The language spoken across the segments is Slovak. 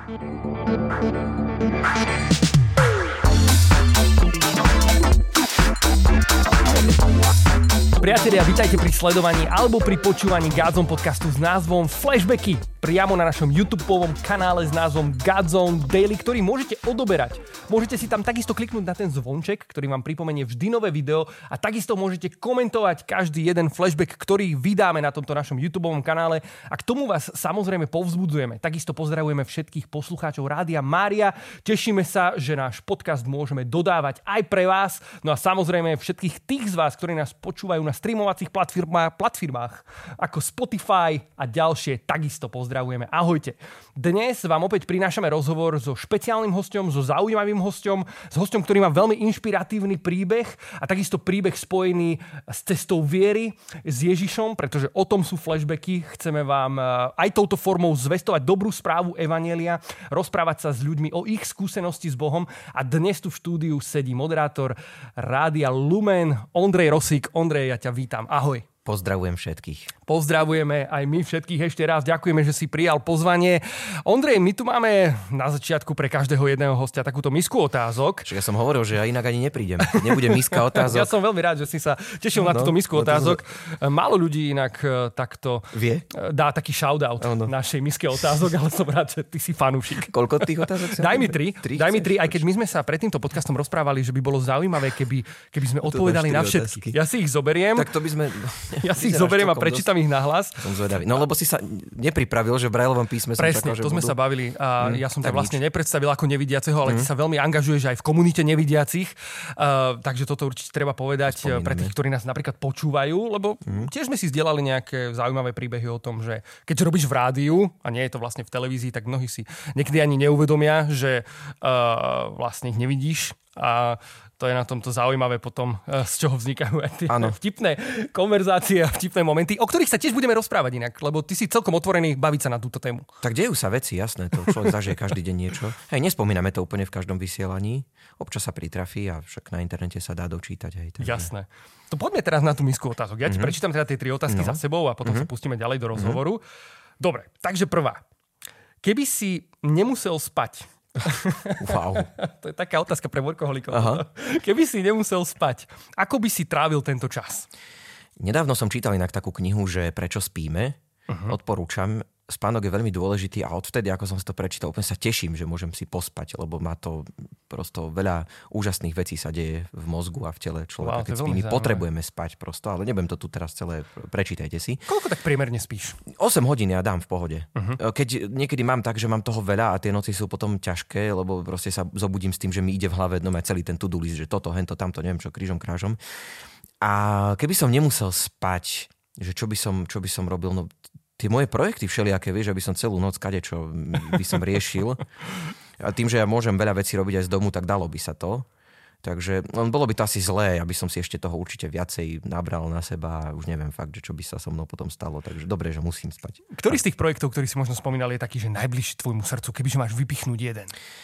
Priatelia, vítajte pri sledovaní alebo pri počúvaní Godzone podcastu s názvom Flashbacky priamo na našom YouTubeovom kanále s názvom Godzone Daily, ktorý môžete odoberať. Môžete si tam takisto kliknúť na ten zvonček, ktorý vám pripomenie vždy nové video a takisto môžete komentovať každý jeden flashback, ktorý vydáme na tomto našom YouTubeovom kanále a k tomu vás samozrejme povzbudzujeme. Takisto pozdravujeme všetkých poslucháčov Rádia Mária. Tešíme sa, že náš podcast môžeme dodávať aj pre vás. No a samozrejme všetkých tých z vás, ktorí nás počúvajú na streamovacích platformách ako Spotify a ďalšie, takisto pozdravujeme. Ahojte. Dnes vám opäť prinášame rozhovor so špeciálnym hosťom, so zaujímavým hosťom, s hosťom, ktorý má veľmi inšpiratívny príbeh a takisto príbeh spojený s cestou viery, s Ježišom, pretože o tom sú flashbacky. Chceme vám aj touto formou zvestovať dobrú správu evanjelia, rozprávať sa s ľuďmi o ich skúsenosti s Bohom a dnes tu v štúdiu sedí moderátor Rádia Lumen, Ondrej Rosík. Ondrej, ja ťa vítam. Ahoj. Pozdravujem všetkých. Pozdravujeme aj my všetkých ešte raz. Ďakujeme, že si prijal pozvanie. Ondrej, my tu máme na začiatku pre každého jedného hostia takúto misku otázok. Čiže ja som hovoril, že ja inak ani neprídem. Nebude miska otázok. Ja som veľmi rád, že si sa tešil na túto misku otázok. Málo ľudí inak takto dá taký shoutout našej miske otázok, ale som rád, že ty si fanúšik. Koľko tých otázok? Daj mi tri, aj keď my sme sa pred týmto podcastom rozprávali, že by bolo zaujímavé, keby sme odpovedali na všetky. Ja si ich zoberiem. Tak to by sme... Ja si ich zoberiem a prečítam ich nahlas. Som zvedavý. No lebo si sa nepripravil, že v Braillovom písme som presne, to sme sa bavili a ja som ťa vlastne nepredstavil ako nevidiaceho, ale ty sa veľmi angažuješ aj v komunite nevidiacich. Takže toto určite treba povedať pre tých, ktorí nás napríklad počúvajú, lebo tiež sme si zdieľali nejaké zaujímavé príbehy o tom, že keď robíš v rádiu a nie je to vlastne v televízii, tak mnohí si niekedy ani neuvedomia, že vlastne ich nevidíš a to je na tomto zaujímavé potom, z čoho vznikajú aj tie vtipné konverzácie a vtipné momenty, o ktorých sa tiež budeme rozprávať inak, lebo ty si celkom otvorený baviť sa na túto tému. Tak dejú sa veci, jasné, to človek zažije každý deň niečo. Hej, nespomíname to úplne v každom vysielaní, občas sa pritrafí a však na internete sa dá dočítať. Hej, takže... Jasné. To poďme teraz na tú misku otázok. Ja ti prečítam teda tie 3 otázky za sebou a potom sa pustíme ďalej do rozhovoru. Dobre, takže prvá. Keby si nemusel spať, wow. To je taká otázka pre workoholikov. Keby si nemusel spať, ako by si trávil tento čas? Nedávno som čítal inak takú knihu, že Prečo spíme. Odporúčam. Spánok je veľmi dôležitý a odvtedy, ako som si to prečítal, úplne sa teším, že môžem si pospať, lebo má to prosto veľa úžasných vecí sa deje v mozgu a v tele človeka. Keď spíme, potrebujeme spať prosto, ale nebudem to tu teraz celé, prečítajte si. Koľko tak priemerne spíš? 8 hodín ja dám v pohode. Keď niekedy mám tak, že mám toho veľa a tie noci sú potom ťažké, lebo proste sa zobudím s tým, že mi ide v hlave celý ten to-do list, že toto, hento, tamto, neviem čo, krížom, krážom. A keby som nemusel spať, že čo by som robil, no tie moje projekty všelijaké, vieš, aby som celú noc kadečo by som riešil. A tým, že ja môžem veľa vecí robiť aj z domu, tak dalo by sa to. Takže bolo by to asi zlé, aby som si ešte toho určite viacej nabral na seba a už neviem fakt, že čo by sa so mnou potom stalo. Takže dobre, že musím spať. Ktorý z tých projektov, ktorý si možno spomínal, je taký, že najbližší tvojmu srdcu, kebyže máš vypichnúť jeden?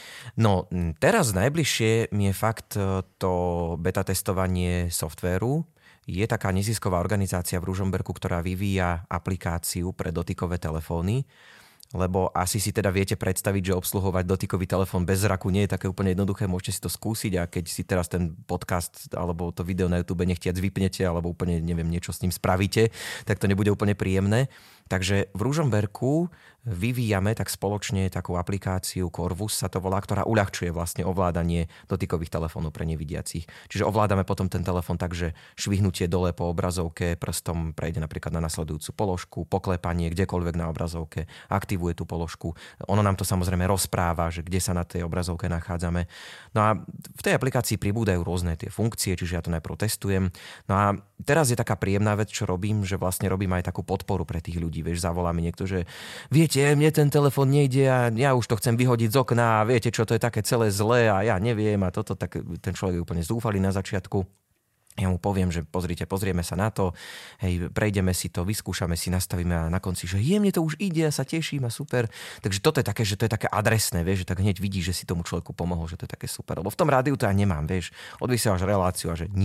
No, teraz najbližšie mi je fakt to beta testovanie softvéru. Je taká nezisková organizácia v Ružomberku, ktorá vyvíja aplikáciu pre dotykové telefóny, lebo asi si teda viete predstaviť, že obsluhovať dotykový telefón bez zraku nie je také úplne jednoduché, môžete si to skúsiť a keď si teraz ten podcast alebo to video na YouTube nechtiac vypnete alebo úplne neviem niečo s ním spravíte, tak to nebude úplne príjemné. Takže v Ružomberku vyvíjame tak spoločne takú aplikáciu Corvus sa to volá, ktorá uľahčuje vlastne ovládanie dotykových telefónov pre nevidiacich. Čiže ovládame potom ten telefón tak, že švihnutie dole po obrazovke prstom prejde napríklad na nasledujúcu položku, poklepanie kdekoľvek na obrazovke, aktivuje tú položku. Ono nám to samozrejme rozpráva, že kde sa na tej obrazovke nachádzame. No a v tej aplikácii pribúdajú rôzne tie funkcie, čiže ja to najprv testujem. No a teraz je taká príjemná vec, čo robím, že vlastne robím aj takú podporu pre tých ľudí. Vieš, zavolá mi niekto, že viete, mne ten telefon nejde a ja už to chcem vyhodiť z okna a viete čo, to je také celé zlé a ja neviem a toto, tak ten človek je úplne zúfalý na začiatku. Ja mu poviem, že pozrieme sa na to, hej, prejdeme si to, vyskúšame si, nastavíme a na konci, že mne to už ide a sa teším a super. Takže toto je také, že to je také adresné, vieš, že tak hneď vidíš, že si tomu človeku pomohol, že to je také super. Lebo v tom rádiu to ja nemám, vieš, odvysielaš reláciu a že nič.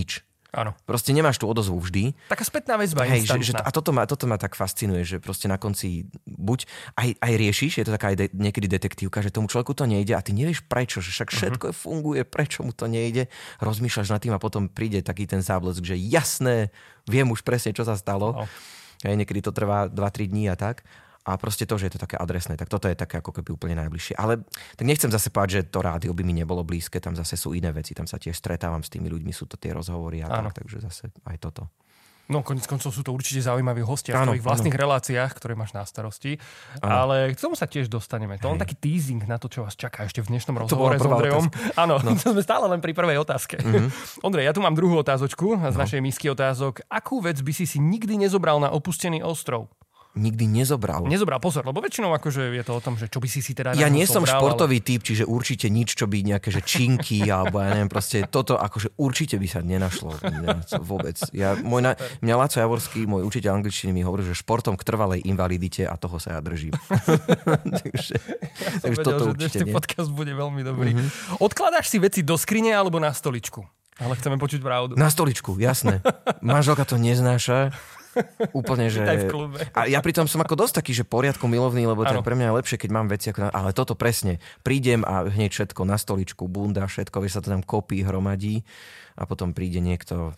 Áno. Proste nemáš tú odozvu vždy. Taká spätná väzba, instantná. A toto ma tak fascinuje, že proste na konci buď aj riešiš, je to taká aj niekedy detektívka, že tomu človeku to nejde a ty nevieš prečo, že však všetko funguje, prečo mu to nejde. Rozmýšľaš nad tým a potom príde taký ten záblesk, že jasné, viem už presne, čo sa stalo. No. Niekedy to trvá 2-3 dní a tak. A proste to, že je to také adresné, tak toto je také ako keby úplne najbližšie. Ale tak nechcem zase povedať, že to rádio by mi nebolo blízke, tam zase sú iné veci, tam sa tiež stretávam s tými ľuďmi, sú to tie rozhovory a tak, takže zase aj toto. No, koniec koncov sú to určite zaujímaví hostia v tvojich vlastných reláciách, ktoré máš na starosti. Áno. Ale k tomu sa tiež dostaneme. To je taký teasing na to, čo vás čaká ešte v dnešnom rozhovore s Ondrejom. Áno, sme stále len pri prvej otázke. Ondrej, ja tu mám druhú otázočku z našej misky otázok. Akú vec by si nikdy nezobral na opustený ostrov? Nikdy nezobral. Nezobral, pozor, lebo väčšinou akože je to o tom, že čo by si teda... Ja nie som športový typ, čiže určite nič, čo by nejaké že činky, alebo ja neviem, proste toto akože určite by sa nenašlo vôbec. Mňa Láco Javorský, môj učiteľ angličtiny, mi hovorí, že športom k trvalej invalidite a toho sa ja držím. takže toto určite nie. Podcast bude veľmi dobrý. Odkladáš si veci do skrine alebo na stoličku? Ale chceme počuť pravdu. Na stoličku, jasné. Manželka to neznáša. Úplne, že... A ja pritom som ako dosť taký, že poriadku milovný, lebo tak pre mňa je lepšie, keď mám veci ako... Ale toto presne. Prídem a hneď všetko na stoličku, bunda, všetko, vieš, sa to tam kopí, hromadí a potom príde niekto,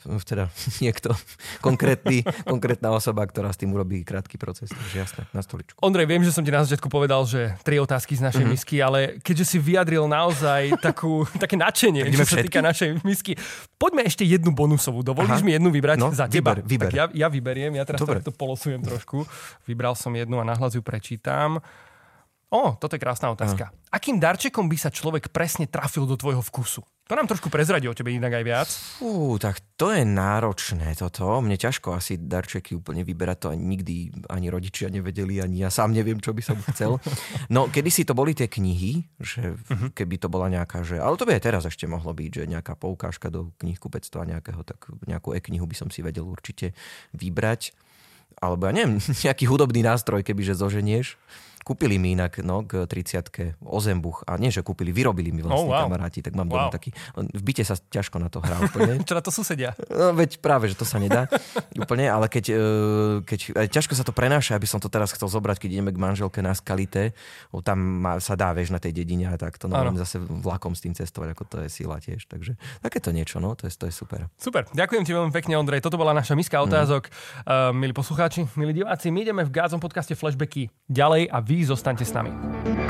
konkrétna osoba, ktorá s tým urobí krátky proces. Takže jasné, na stoličku. Ondrej, viem, že som ti na začiatku povedal, že 3 otázky z našej misky, ale keďže si vyjadril naozaj také nadšenie, čo sa týka našej misky, poďme ešte jednu bonusovú. Dovolíš mi jednu vybrať za teba? Vyber. Tak ja vyberiem, ja teraz to polosujem trošku. Vybral som jednu a nahlas ju prečítam. Toto je krásna otázka. Akým darčekom by sa človek presne trafil do tvojho vkusu? To nám trošku prezradí o tebe inak aj viac. Tak to je náročné toto. Mne ťažko asi darčeky úplne vyberať, to nikdy ani rodičia nevedeli, ani ja sám neviem, čo by som chcel. No, kedysi to boli tie knihy, že keby to bola nejaká, že... Ale to by aj teraz ešte mohlo byť, že nejaká poukážka do knihkupectva nejakého, tak nejakú e-knihu by som si vedel určite vybrať. Alebo ja neviem, nejaký hudobný nástroj, kebyže zoženieš. Kúpili mi inak k 30-ke ozembuch. A nie, že kúpili, vyrobili mi vlastne kamaráti. Tak mám doma taký... V byte sa ťažko na to hrá úplne. Čo na to susedia? No, veď práve, že to sa nedá úplne, ale keď ťažko sa to prenáša, aby som to teraz chcel zobrať, keď ideme k manželke na Skalité, tam sa dá, vieš, na tej dedine a tak to neviem zase vlakom s tým cestovať, ako to je sila tiež. Takže takéto niečo, to je super. Super, ďakujem ti veľmi pekne, Ondrej. Toto bola naša miska otázok. Milí poslucháči, milí diváci, my ideme v Gádzom podcaste Flashbacky ďalej a vy zostaňte s nami.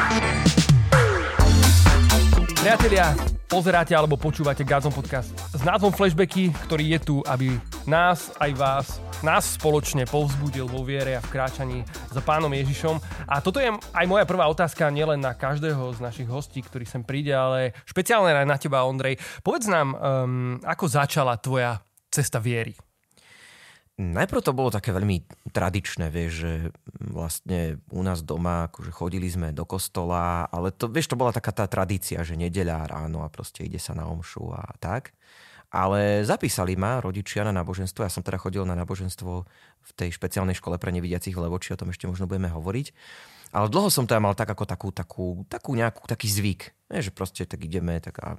Priatelia, pozeráte alebo počúvate Gádzom podcast s názvom Flashbacky, ktorý je tu, aby nás spoločne povzbudil vo viere a v kráčaní za Pánom Ježišom. A toto je aj moja prvá otázka, nielen na každého z našich hostí, ktorý sem príde, ale špeciálne aj na teba, Ondrej. Povedz nám, ako začala tvoja cesta viery? Najprv to bolo také veľmi tradičné, vieš, že vlastne u nás doma akože chodili sme do kostola, ale to, vieš, to bola taká tá tradícia, že nedeľa ráno a proste ide sa na omšu a tak. Ale zapísali ma rodičia na náboženstvo, ja som teda chodil na náboženstvo v tej špeciálnej škole pre nevidiacich v Levoči, o tom ešte možno budeme hovoriť. Ale dlho som teda mal tak ako taký zvyk, že proste tak ideme tak a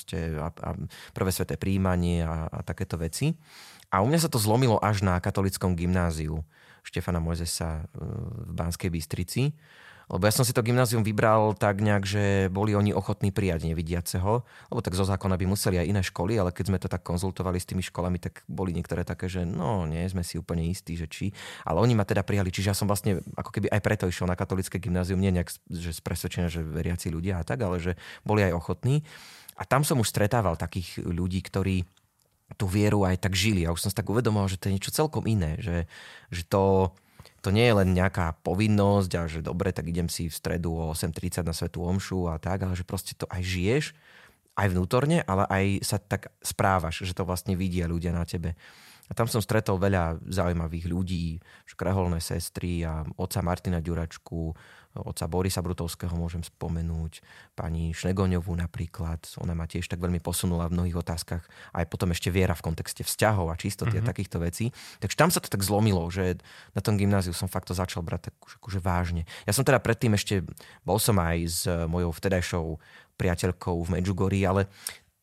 prvé sväté prijímanie a takéto veci. A u mňa sa to zlomilo až na katolickom gymnáziu Štefana Mojzesa v Banskej Bystrici. Lebo ja som si to gymnázium vybral tak nejak, že boli oni ochotní prijať nevidiaceho, lebo tak zo zákona by museli aj iné školy, ale keď sme to tak konzultovali s tými školami, tak boli niektoré také, že nie sme si úplne istí, že či. Ale oni ma teda prijali, čiže ja som vlastne ako keby aj preto išiel na katolické gymnázium, nie nejak že z presvedčenia, že veriaci ľudia a tak, ale že boli aj ochotní. A tam som už stretával takých ľudí, ktorí tú vieru aj tak žili. A už som si tak uvedomoval, že to je niečo celkom iné, že to nie je len nejaká povinnosť a že dobre, tak idem si v stredu o 8:30 na svätú omšu a tak, ale že proste to aj žiješ, aj vnútorne, ale aj sa tak správaš, že to vlastne vidia ľudia na tebe. A tam som stretol veľa zaujímavých ľudí, reholné sestry a otca Martina Ďuračku, otca Borisa Brutovského môžem spomenúť, pani Šnegoňovú napríklad. Ona ma tiež tak veľmi posunula v mnohých otázkach. Aj potom ešte viera v kontexte vzťahov a čistoty a takýchto vecí. Takže tam sa to tak zlomilo, že na tom gymnáziu som fakt to začal brať tak akože vážne. Ja som teda predtým bol som aj s mojou vtedajšou priateľkou v Medžugorí, ale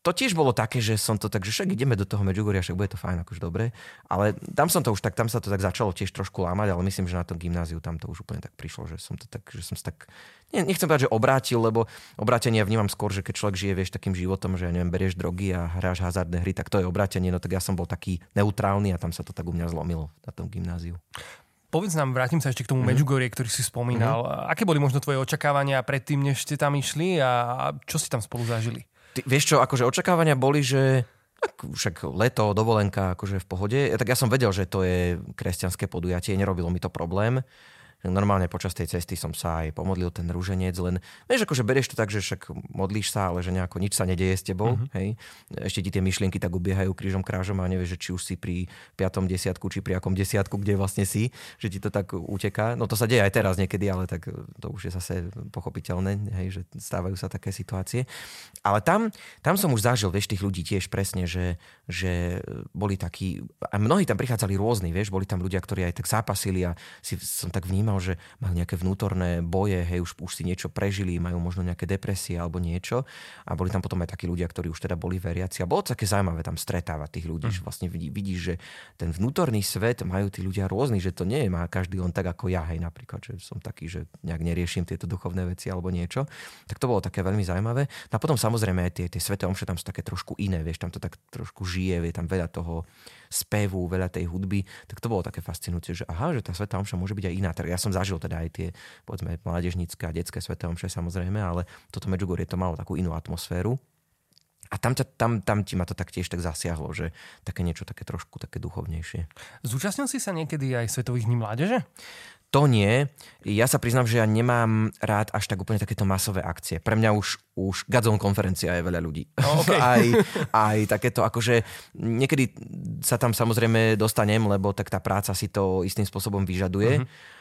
to tiež bolo také, že som to tak, že však ideme do toho Medjugorja, však bude to fajn, akože dobre. Ale tam sa to tak začalo tiež trošku lámať, ale myslím, že na tom gymnáziu tam to už úplne tak prišlo, že som sa tak, nechcem povedať, že obrátil, lebo obrátenie ja vnímam skôr, že keď človek žije, vieš, takým životom, že ja neviem, berieš drogy a hráš hazardné hry, tak to je obrátenie, no tak ja som bol taký neutrálny a tam sa to tak u mňa zlomilo na tom gymnáziu. Povedz nám, vrátim sa ešte k tomu Medjugorje, ktorý si spomínal. Aké boli možno tvoje očakávania predtým, než ste tam išli a čo si tam spolu zažili? Vieš čo, akože očakávania boli, že však leto, dovolenka, akože v pohode. Tak ja som vedel, že to je kresťanské podujatie, nerobilo mi to problém. Normálne počas tej cesty som sa aj pomodlil ten rúženec, len vieš, akože berieš to tak, že však modlíš sa, ale že nejako nič sa nedeje s tebou, hej. Ešte ti tie myšlienky tak ubiehajú krížom krážom a nevieš, že či už si pri 5. desiatku, či pri akom desiatku, kde vlastne si, že ti to tak uteká. No to sa deje aj teraz niekedy, ale tak to už je zase pochopiteľné, hej, že stávajú sa také situácie. Ale tam som už zažil, vieš, tých ľudí tiež presne, že boli takí, a mnohí tam prichádzali rôzni, vieš, boli tam ľudia, ktorí aj tak zápasili a som tak vnímal, že majú nejaké vnútorné boje, hej, už si niečo prežili, majú možno nejaké depresie alebo niečo. A boli tam potom aj takí ľudia, ktorí už teda boli veriaci. A bolo také zaujímavé tam stretávať tých ľudí, že vlastne vidíš, že ten vnútorný svet majú tí ľudia rôzny, že to nie je má každý len tak ako ja, hej, napríklad, že som taký, že nejak neriešim tieto duchovné veci alebo niečo. Tak to bolo také veľmi zaujímavé. No a potom samozrejme aj tie sväté omše tam sú také trošku iné, vieš, tam to tak trošku žije, je tam veľa toho spevu, veľa tej hudby, tak to bolo také fascinujúce, že aha, že tá svätá omša môže byť aj iná. Tak ja som zažil teda aj tie, povedzme, mládežnícke a detské sväté omše samozrejme, ale toto Medjugorje to malo takú inú atmosféru. A tam ti ma to tak tiež tak zasiahlo, že také niečo také trošku také duchovnejšie. Zúčastnil si sa niekedy aj Svetových dní mládeže? To nie. Ja sa priznám, že ja nemám rád až tak úplne takéto masové akcie. Pre mňa už Godzone konferencia je veľa ľudí. Okay. aj takéto, akože niekedy sa tam samozrejme dostanem, lebo tak tá práca si to istým spôsobom vyžaduje.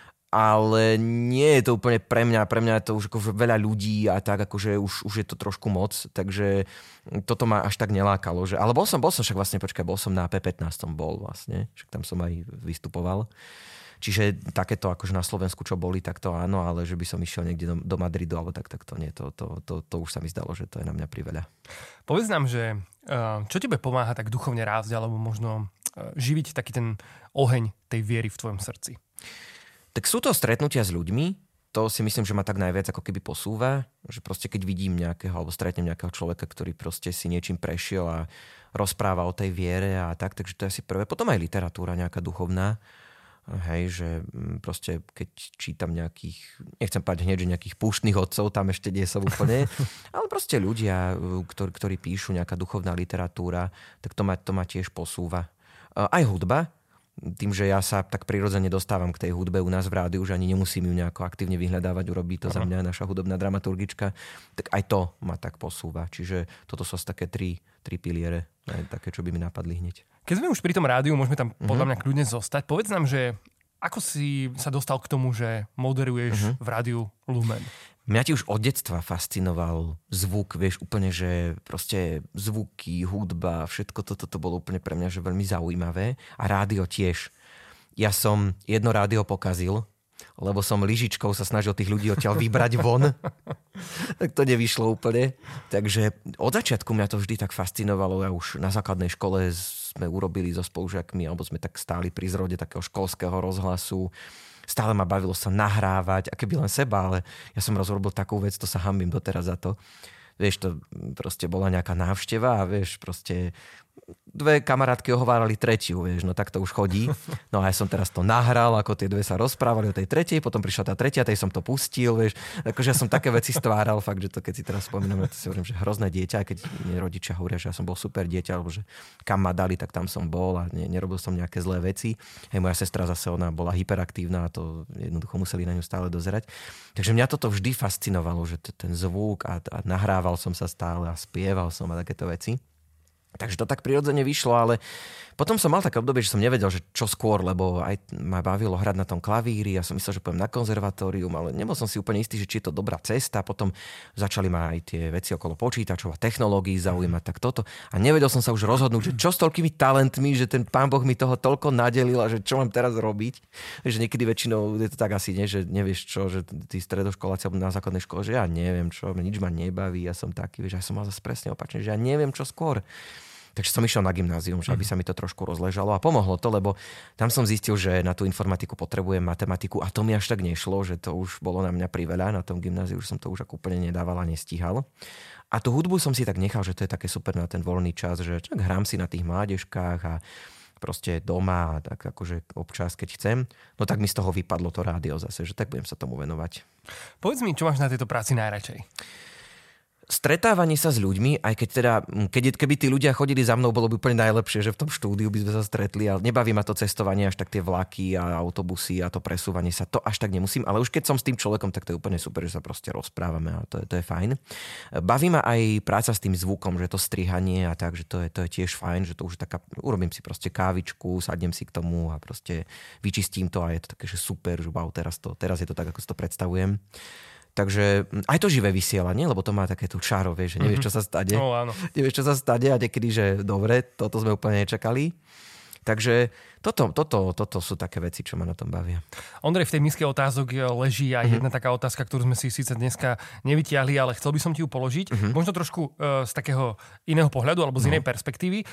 Ale nie je to úplne pre mňa. Pre mňa je to už akože veľa ľudí a tak akože už je to trošku moc. Takže toto ma až tak nelákalo. Ale bol som však vlastne, bol som na P15 bol vlastne. Však tam som aj vystupoval. Čiže takéto akože na Slovensku, čo boli, tak to áno, ale že by som išiel niekde do Madridu, alebo tak to nie. To už sa mi zdalo, že to je na mňa priveľa. Povedz nám, že čo tebe pomáha tak duchovne rásť, alebo možno živiť taký ten oheň tej viery v tvojom srdci? Tak sú to stretnutia s ľuďmi, to si myslím, že ma tak najviac ako keby posúva, že proste keď vidím nejakého, alebo stretnem nejakého človeka, ktorý proste si niečím prešiel a rozpráva o tej viere a tak, takže to je asi prvé. Potom aj literatúra nejaká duchovná. Hej, že proste keď čítam nejakých, nechcem povedať hneď, že nejakých púštnych otcov, tam ešte nie som úplne, ale proste ľudia, ktorí píšu nejaká duchovná literatúra, tak to ma tiež posúva. Aj hudba, tým, že ja sa tak prirodzene dostávam k tej hudbe u nás v rádiu, že ani nemusím ju nejako aktívne vyhľadávať, urobí to za mňa naša hudobná dramaturgička, tak aj to ma tak posúva. Čiže toto sú také tri piliere, také, čo by mi napadli hneď. Keď sme už pri tom rádiu, môžeme tam podľa mňa kľudne zostať. Povedz nám, že ako si sa dostal k tomu, že moderuješ v rádiu Lumen? Mňa ti už od detstva fascinoval zvuk, vieš, úplne, že proste zvuky, hudba, všetko toto bolo úplne pre mňa že veľmi zaujímavé. A rádio tiež. Ja som jedno rádio pokazil, lebo som lyžičkou sa snažil tých ľudí odtiaľ vybrať von. Tak to nevyšlo úplne. Takže od začiatku mňa to vždy tak fascinovalo. Ja už na základnej škole sme urobili so spolužiakmi, alebo sme tak stáli pri zrode takého školského rozhlasu. Stále ma bavilo sa nahrávať, a keby len seba, ale ja som raz urobil takú vec, to sa hanbím doteraz za to. Vieš, to proste bola nejaká návšteva a vieš, proste dve kamarátky ohovárali tretiu, vieš, no tak to už chodí. No a ja som teraz to nahral, ako tie dve sa rozprávali o tej tretej, potom prišla tá tretia, tej som to pustil, vieš. Akože ja som také veci stváral, fakt, že to keď si teraz spomínam, to si hovorím, že hrozné dieťa, keď rodičia hovoria, že ja som bol super dieťa, alebo že kam ma dali, tak tam som bol a nerobil som nejaké zlé veci. Hej, moja sestra zase, ona bola hyperaktívna a to jednoducho museli na ňu stále dozerať. Takže mňa toto vždy fascinovalo, že ten zvuk a nahrával som sa stále a spieval som a takéto veci. Takže to tak prirodzene vyšlo, ale potom som mal také obdobie, že som nevedel, že čo skôr, lebo aj ma bavilo hrať na tom klavíri, ja som myslel, že pôjdem na konzervatórium, ale nebol som si úplne istý, že či je to dobrá cesta. Potom začali ma aj tie veci okolo počítačov a technológií zaujímať, tak toto. A nevedel som sa už rozhodnúť, že čo s toľkými talentmi, že ten pán Boh mi toho toľko nadelil a že čo mám teraz robiť. Že niekedy väčšinou je to tak asi, nie, že nevieš čo, že tí stredoškoláci alebo na základnej škole, že ja neviem čo, nič ma nebaví, ja som taký, vieš, ja som mal zase presne opačne, že ja neviem čo skôr. Takže som išiel na gymnázium, aby sa mi to trošku rozležalo a pomohlo to, lebo tam som zistil, že na tú informatiku potrebujem matematiku a to mi až tak nešlo, že to už bolo na mňa priveľa, na tom gymnáziu už som to už úplne nedával a nestíhal. A tú hudbu som si tak nechal, že to je také super na ten voľný čas, že čak hrám si na tých mládežkách a proste doma a tak akože občas, keď chcem. No tak mi z toho vypadlo to rádio zase, že tak budem sa tomu venovať. Povedz mi, čo máš na tejto práci najradšej? Stretávanie sa s ľuďmi, aj keď teda, keby tí ľudia chodili za mnou, bolo by úplne najlepšie, že v tom štúdiu by sme sa stretli, ale nebaví ma to cestovanie, až tak tie vlaky a autobusy a to presúvanie sa, to až tak nemusím, ale už keď som s tým človekom, tak to je úplne super, že sa proste rozprávame a to je fajn. Baví ma aj práca s tým zvukom, že to strihanie a tak, že to je tiež fajn, že to už taká, urobím si proste kávičku, sadnem si k tomu a proste vyčistím to a je to také, že super, že wow, teraz je to tak, ako si to predstavujem. Takže aj to živé vysielanie, lebo to má takéto čaro, vieš, že nevieš, čo sa stane. No, áno. Nevieš, čo sa stane a niekedy, že dobre, toto sme úplne nečakali. Takže toto sú také veci, čo ma na tom bavia. Ondrej, v tej miske otázok leží aj jedna taká otázka, ktorú sme si síce dneska nevytiahli, ale chcel by som ti ju položiť. Možno trošku z takého iného pohľadu alebo z inej perspektívy.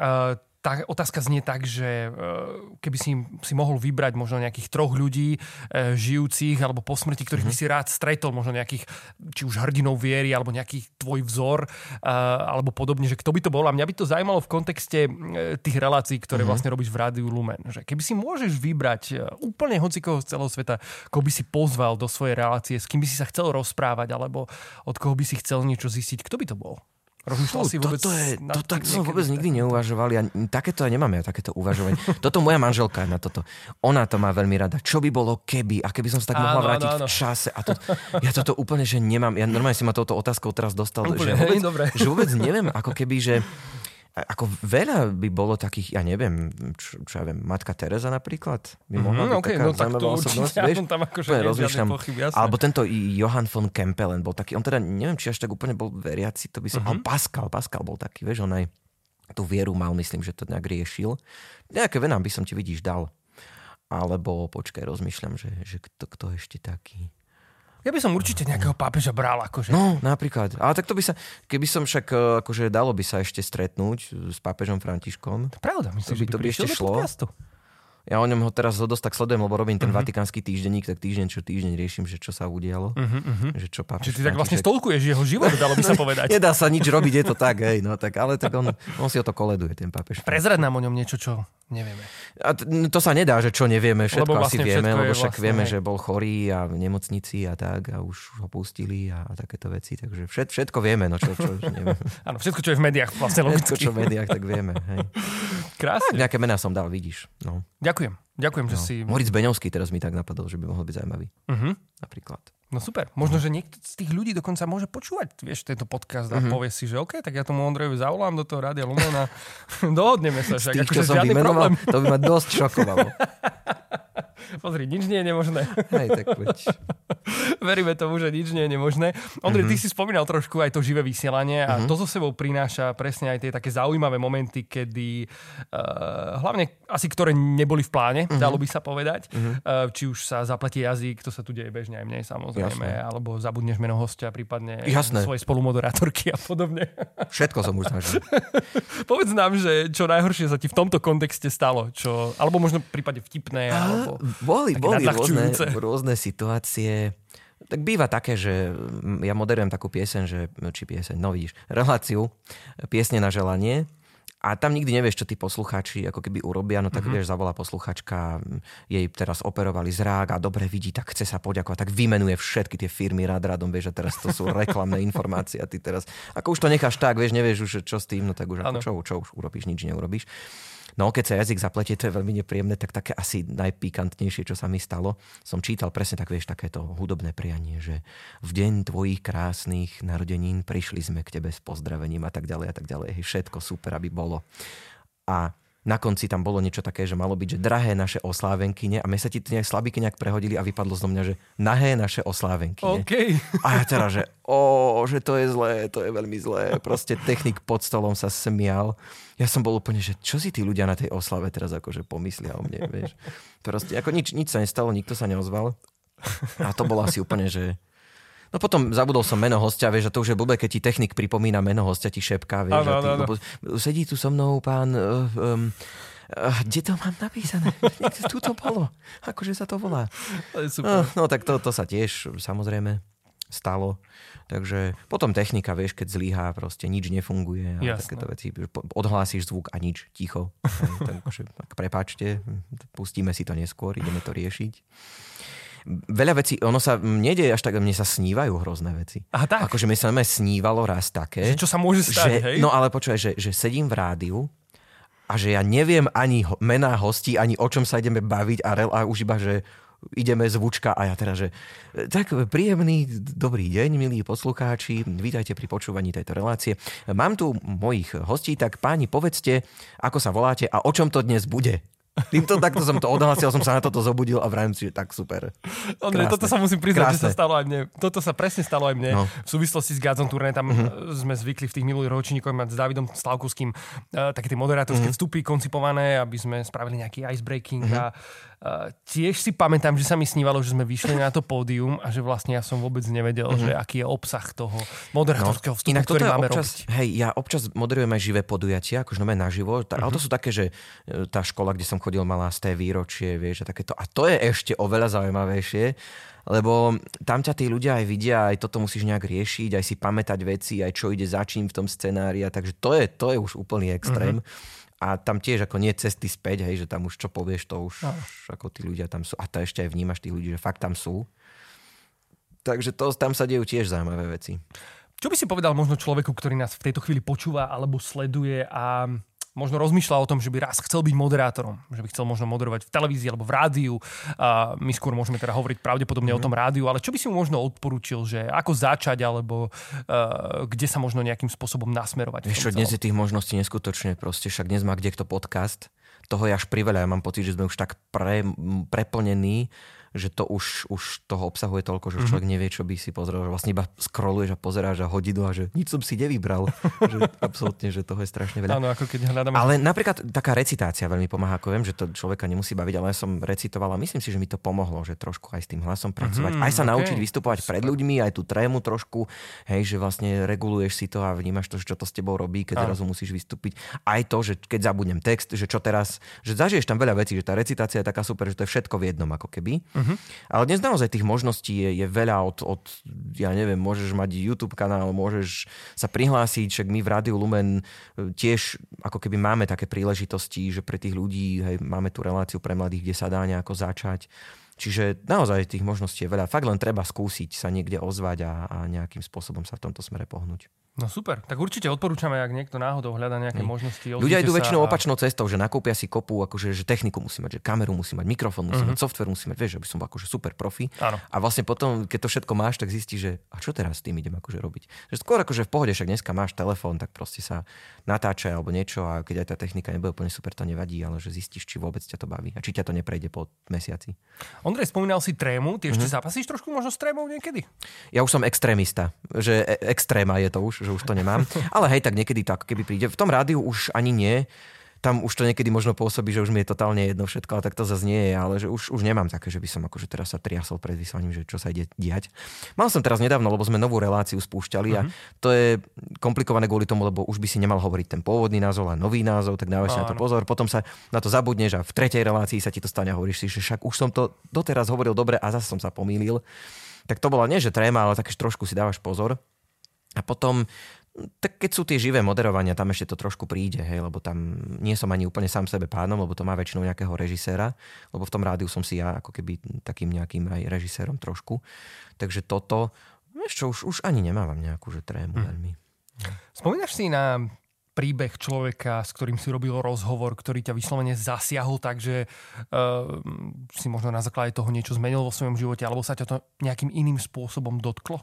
Tá otázka znie tak, že keby si mohol vybrať možno nejakých 3 ľudí žijúcich alebo po smrti, ktorých by si rád stretol, možno nejakých, či už hrdinov viery, alebo nejaký tvoj vzor, alebo podobne, že kto by to bol. A mňa by to zaujímalo v kontexte tých relácií, ktoré vlastne robíš v Rádiu Lumen. Že keby si môžeš vybrať úplne hocikoho z celého sveta, koho by si pozval do svojej relácie, s kým by si sa chcel rozprávať, alebo od koho by si chcel niečo zistiť, kto by to bol? Rozmýšľal si vôbec... To tak som vôbec nikdy neuvažoval. Ja takéto nemám, takéto uvažovanie. Toto moja manželka na toto. Ona to má veľmi rada. Čo by bolo keby? A keby som sa tak mohla vrátiť v čase. A ja toto úplne, že nemám. Ja normálne si ma touto otázkou teraz dostal. Úplne, že vôbec neviem, ako keby, že... Ako veľa by bolo takých, ja neviem, čo ja viem, Matka Teresa napríklad? By mohla byť taká zaujímavá osobnosť, vieš? Tam akože rozmýšľam. Pochyb, alebo tento Johann von Kempelen bol taký, on teda, neviem, či až tak úplne bol veriaci, to by som, ale Pascal bol taký, vieš, on aj tú vieru mal, myslím, že to nejak riešil. Nejaké venám by som ti, vidíš, dal. Alebo, počkaj, rozmýšľam, že kto ešte taký... Ja by som určite nejakého pápeža bral, akože. No, napríklad. Ale tak to by sa, keby som však, akože dalo by sa ešte stretnúť s pápežom Františkom. Pravda, myslím, že by ešte šlo. Ja o ňom teraz dosť tak sledujem, lebo robím ten vatikánsky týždenník, tak týždeň riešim, že čo sa udialo. Že čo pápež Čiže ty tak vlastne stolkuješ jeho život, dalo by sa povedať. Nedá sa nič robiť, je to tak, hej, no tak, ale tak on si o to koleduje, ten pápež. Prezrať nám o ňom niečo, čo nevieme. A to sa nedá, že čo nevieme, všetko asi vieme, lebo však vlastne, vieme, že bol chorý a v nemocnici a tak a už ho pustili a takéto veci, takže všetko vieme, no čo nevieme. Áno, všetko, čo je v médiách, vlastne logicky. Všetko, čo v médiách, tak vieme, hej. Krásne. Nejaké mená som dal, vidíš. No. Ďakujem, že si... Moritz Beňovský teraz mi tak napadol, že by mohol byť zaujímavý. Napríklad. No super. Možno, že niekto z tých ľudí dokonca môže počúvať, vieš, tento podcast a povie si, že OK, tak ja tomu Ondrejovi zavolám do toho Rádia Lumen a dohodneme sa. Z tých, čo som vymenoval, to by ma dosť šokovalo. Pozri, nič nie je nemožné. Hej, tak poď. Veríme tomu, že nič nie je nemožné. Ondrej, ty si spomínal trošku aj to živé vysielanie a to so sebou prináša presne aj tie také zaujímavé momenty, kedy hlavne asi ktoré neboli v pláne, dalo by sa povedať. Či už sa zapletie jazyk, to sa tu deje bežne aj mne samozrejme, alebo zabudneš meno hostia, prípadne svoje spolumoderátorky a podobne. Všetko som už zažil. Povedz nám, že čo najhoršie sa ti v tomto kontexte stalo, alebo možno v prípade vtipné, alebo boli rôzne situácie. Tak býva také, že ja moderujem takú reláciu, piesne na želanie. A tam nikdy nevieš, čo tí poslucháči ako keby urobia, no tak vieš, zavolá posluchačka, jej teraz operovali zrák a dobre vidí, tak chce sa poďakovať, tak vymenuje všetky tie firmy radom, vieš, a teraz to sú reklamné informácie a ty teraz, ako už to necháš tak, vieš, nevieš už čo s tým, no tak už ako, čo už urobíš, nič neurobíš. No, keď sa jazyk zapletie, to je veľmi nepríjemné, tak také asi najpikantnejšie, čo sa mi stalo. Som čítal presne tak, vieš, takéto hudobné prianie, že v deň tvojich krásnych narodenín prišli sme k tebe s pozdravením a tak ďalej a tak ďalej. Všetko super, aby bolo. A na konci tam bolo niečo také, že malo byť, že drahé naše oslávenkyne a mne sa ti nejak slabíky nejak prehodili a vypadlo zo mňa, že nahé naše oslávenkyne. Okay. A ja teraz, že to je zlé, to je veľmi zlé. Proste technik pod stolom sa smial. Ja som bol úplne, že čo si tí ľudia na tej oslave teraz akože pomyslia o mne, vieš. Proste ako nič sa nestalo, nikto sa neozval. A to bolo asi úplne, že... No potom zabudol som meno hostia, vieš, a to už je blbé, keď ti technik pripomína meno hostia, ti šepká, vieš. Ano. Sedí tu so mnou pán... kde to mám napísané? Tu to bolo. Akože sa to volá. To je super. No tak to sa tiež samozrejme stalo. Takže potom technika, vieš, keď zlyhá, proste nič nefunguje a takéto veci. Odhlásíš zvuk a nič, ticho. Tak prepáčte, pustíme si to neskôr, ideme to riešiť. Veľa vecí, ono sa nedeje až tak, mne sa snívajú hrozné veci. Aha, tak. Akože mi sa snívalo raz také. Že čo sa môže stať, hej? No ale počúvaj, že sedím v rádiu a že ja neviem ani mená hostí, ani o čom sa ideme baviť a už iba, že ideme zvučka a ja teraz, že tak príjemný dobrý deň, milí poslucháči, vítajte pri počúvaní tejto relácie. Mám tu mojich hostí, tak páni, povedzte, ako sa voláte a o čom to dnes bude. Takto som to odhlasil, som sa na toto zobudil a vrajím si, že tak super. Ondrej, toto sa musím priznať, že sa stalo aj mne. Toto sa presne stalo aj mne. No. V súvislosti s Godzone Turné, tam sme zvykli v tých minulých ročníkoch mať s Dávidom Slavkovským také tie moderátorské vstupy koncipované, aby sme spravili nejaký icebreaking a tiež si pamätám, že sa mi snívalo, že sme vyšli na to pódium a že vlastne ja som vôbec nevedel, že aký je obsah toho moderátorského vstupu, ktorý máme robiť. Hej, ja občas moderujem aj živé podujatia, akože naživo, ale to sú také, že tá škola, kde som chodil, mala z té výročie, vieš, a takéto. A to je ešte oveľa zaujímavejšie, lebo tam ťa tí ľudia aj vidia, aj toto musíš nejak riešiť, aj si pamätať veci, aj čo ide za čím v tom scenári, takže to je už úplný extrém. A tam tiež ako nie cesty späť, hej, že tam už čo povieš, to už ako tí ľudia tam sú. A to ešte aj vnímaš tých ľudí, že fakt tam sú. Takže tam sa dejú tiež zaujímavé veci. Čo by si povedal možno človeku, ktorý nás v tejto chvíli počúva alebo sleduje a možno rozmýšľa o tom, že by raz chcel byť moderátorom, že by chcel možno moderovať v televízii alebo v rádiu. A my skôr môžeme teda hovoriť pravdepodobne o tom rádiu, ale čo by si mu možno odporúčil, že ako začať alebo kde sa možno nejakým spôsobom nasmerovať? Vieš čo, dnes je tých možností neskutočne proste, však dnes má kdekto podcast, toho je až priveľa, ja mám pocit, že sme už tak preplnení, že to už toho obsahuje toľko, že človek nevie, čo by si pozrel. Že vlastne iba scrolluješ a pozeráš a hodidlo a že nič som si nevybral. Že absolútne, že toho je strašne veľa. Áno, ako keď hľadáme. Ale napríklad taká recitácia veľmi pomáha, ako viem, že to človeka nemusí baviť, ale ja som recitoval a myslím si, že mi to pomohlo, že trošku aj s tým hlasom pracovať. Aj sa naučiť vystupovať pred ľuďmi, aj tú trému trošku, hej, že vlastne reguluješ si to a vnímaš to, čo to s tebou robí, keď zrazu musíš vystúpiť. Aj to, že keď zabudnem text, že čo teraz, že zažiješ tam veľa vecí, že tá recitácia je taká super, že to je všetko v jednom ako keby. Ale dnes naozaj tých možností je veľa od, ja neviem, môžeš mať YouTube kanál, môžeš sa prihlásiť, však my v Rádiu Lumen tiež ako keby máme také príležitosti, že pre tých ľudí, hej, máme tú reláciu pre mladých, kde sa dá nejako začať. Čiže naozaj tých možností je veľa. Fakt len treba skúsiť sa niekde ozvať a nejakým spôsobom sa v tomto smere pohnúť. No super, tak určite odporúčame, ak niekto náhodou hľadá nejaké možnosti. Ľudia idú väčšinou opačnou cestou, že nakúpia si kopu, akože že techniku musí mať, že kameru musí mať, mikrofón musí mať, software musí mať, vieš, aby som bol akože super profi. Áno. A vlastne potom, keď to všetko máš, tak zistíš, že a čo teraz s tým idem akože robiť. Že skôr akože v pohode, však dneska máš telefón, tak proste sa natáča alebo niečo a keď aj tá technika nebude úplne super, to nevadí, ale že zistíš, či vôbec ťa to baví a či ťa to neprejde po mesiaci. Ondrej, spomínal si trému, ty ešte zápasíš trošku možno s trémou niekedy? Ja už som extrémista, že extréma je to už, že už to nemám. Ale hej, tak niekedy tak, keby príde. V tom rádiu už ani nie. Tam už to niekedy možno pôsobí, že už mi je totálne jedno všetko, ale tak to zase nie je, ale že už nemám také, že by som akože teraz sa triasol pred vyslaním, že čo sa ide diať. Mal som teraz nedávno, lebo sme novú reláciu spúšťali a to je komplikované kvôli tomu, lebo už by si nemal hovoriť ten pôvodný názov, ale nový názov, tak dávaj si na to pozor. Potom sa na to zabudneš a v tretej relácii sa ti to stane a hovoríš si, že však už som to doteraz hovoril dobre a zase som sa pomýlil. Tak to bola nie že tréma, ale také trošku si dávaš pozor. A potom tak keď sú tie živé moderovania, tam ešte to trošku príde, hej, lebo tam nie som ani úplne sám sebe pánom, lebo to má väčšinou nejakého režiséra, lebo v tom rádiu som si ja ako keby takým nejakým aj režisérom trošku. Takže toto, vieš čo, už ani nemávam nejakú že trému veľmi. Spomínaš si na príbeh človeka, s ktorým si robil rozhovor, ktorý ťa vyslovene zasiahol, takže si možno na základe toho niečo zmenil vo svojom živote, alebo sa ťa to nejakým iným spôsobom dotklo?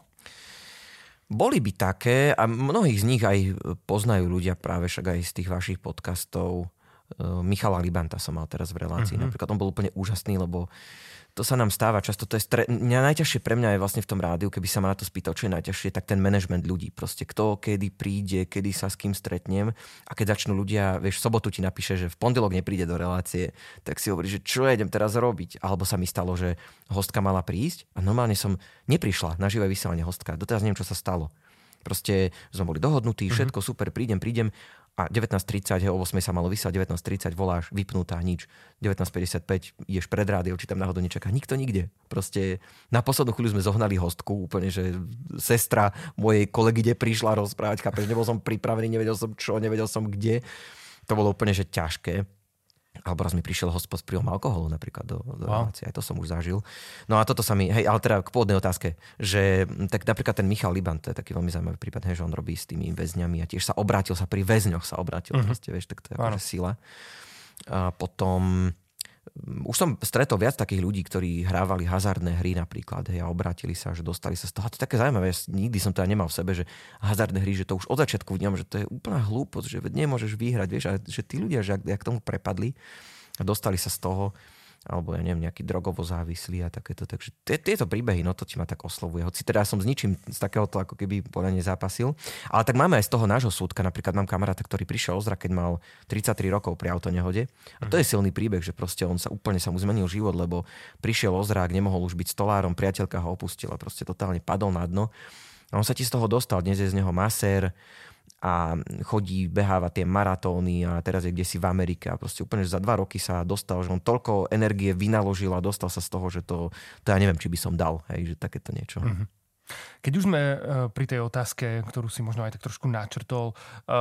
Boli by také a mnohých z nich aj poznajú ľudia práve však aj z tých vašich podcastov. Michala Libanta som mal teraz v relácii. Napríklad on bol úplne úžasný, lebo to sa nám stáva často. To je najťažšie pre mňa je vlastne v tom rádiu, keby sa ma na to spýtal, čo je najťažšie, tak ten manažment ľudí. Proste kto, kedy príde, kedy sa s kým stretnem. A keď začnú ľudia, vieš, v sobotu ti napíše, že v pondelok nepríde do relácie, tak si hovorí, že čo ja idem teraz robiť. Alebo sa mi stalo, že hostka mala prísť a normálne som neprišla na živé vysielanie hostka. Doteraz neviem, čo sa stalo. Proste sme boli dohodnutí, všetko super, prídem a 19.30, o 8 sa malo vysielať, 19.30 voláš, vypnutá, nič. 19.55 ideš pred rádio, či tam náhodou nečaká. Nikto nikde. Proste na poslednú chvíľu sme zohnali hostku, úplne, že sestra mojej kolegyne prišla rozprávať, chápeš, nebol som pripravený, nevedel som čo, nevedel som kde. To bolo úplne, že ťažké. Alebo raz mi prišiel host pod vplyvom alkoholu napríklad do relácie. Aj to som už zažil. No a toto sa mi, ale teda k pôvodnej otázke, že tak napríklad ten Michal Libant, to je taký veľmi zaujímavý prípad, že on robí s tými väzňami a tiež sa obrátil pri väzňoch proste, vieš, tak to je akože sila. A potom už som stretol viac takých ľudí, ktorí hrávali hazardné hry napríklad, a obrátili sa, že dostali sa z toho. A to je také zaujímavé, nikdy som to aj nemal v sebe, že hazardné hry, že to už od začiatku vidím, že to je úplná hlúposť, že nemôžeš vyhrať, vieš, a že tí ľudia, že ak tomu prepadli a dostali sa z toho, alebo ja neviem, nejaký drogovo závislí a takéto. Takže tieto príbehy, no to ti ma tak oslovuje. Hoci teda som s ničím z takéhoto ako keby podľa nezápasil. Ale tak máme aj z toho nášho súdka. Napríklad mám kamaráta, ktorý prišiel o zrak, keď mal 33 rokov pri autonehode. A to je silný príbeh, že proste on sa úplne sa mu zmenil život, lebo prišiel o zrak, nemohol už byť stolárom, priateľka ho opustila, proste totálne padol na dno. A on sa ti z toho dostal, dnes je z neho masér a chodí, beháva tie maratóny a teraz je kdesi v Amerike a proste úplne za 2 roky sa dostal, že on toľko energie vynaložil a dostal sa z toho, že to ja neviem, či by som dal, hej, že takéto niečo. Keď už sme pri tej otázke, ktorú si možno aj tak trošku načrtol,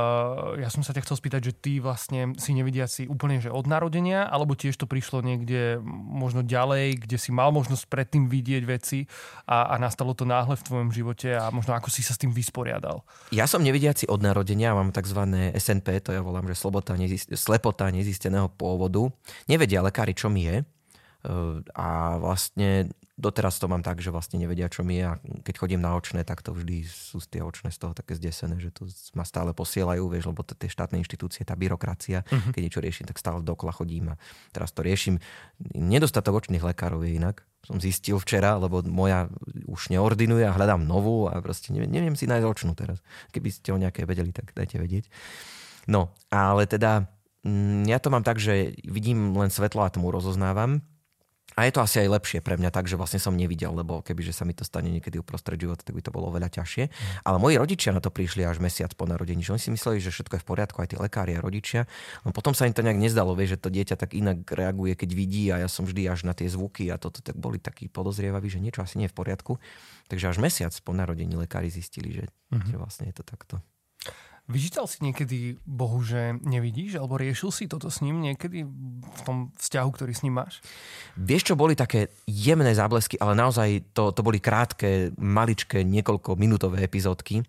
ja som sa ťa chcel spýtať, že ty vlastne si nevidiaci úplne že od narodenia, alebo tiež to prišlo niekde možno ďalej, kde si mal možnosť predtým vidieť veci a nastalo to náhle v tvojom živote a možno ako si sa s tým vysporiadal? Ja som nevidiaci od narodenia, mám tzv. SNP, to ja volám, že slepota nezisteného pôvodu. Nevedia lekári, čo mi je. A vlastne doteraz to mám tak, že vlastne nevedia, čo mi je a keď chodím na očné, tak to vždy sú tie očné z toho také zdesené, že tu ma stále posielajú, vieš, lebo tie štátne inštitúcie, tá byrokracia, keď niečo riešim, tak stále dokola chodím a teraz to riešim. Nedostatok očných lekárov je inak. Som zistil včera, lebo moja už neordinuje a hľadám novú a proste neviem si nájsť očnú teraz. Keby ste o nejaké vedeli, tak dajte vedieť. No, ale teda ja to mám tak, že vidím len svetlo a tomu rozoznávam. A je to asi aj lepšie pre mňa tak, že vlastne som nevidel, lebo kebyže sa mi to stane niekedy uprostred života, tak by to bolo veľa ťažšie. Ale moji rodičia na to prišli až mesiac po narodení, že oni si mysleli, že všetko je v poriadku, aj tí lekári a rodičia. No potom sa im to nejak nezdalo, vieš, že to dieťa tak inak reaguje, keď vidí a ja som vždy až na tie zvuky a toto tak boli takí podozrievaví, že niečo asi nie je v poriadku. Takže až mesiac po narodení lekári zistili, že vlastne je to takto. Vyčítal si niekedy Bohu, že nevidíš? Alebo riešil si toto s ním niekedy v tom vzťahu, ktorý s ním máš? Vieš čo, boli také jemné záblesky, ale naozaj to boli krátke, maličké, niekoľko minútové epizódky.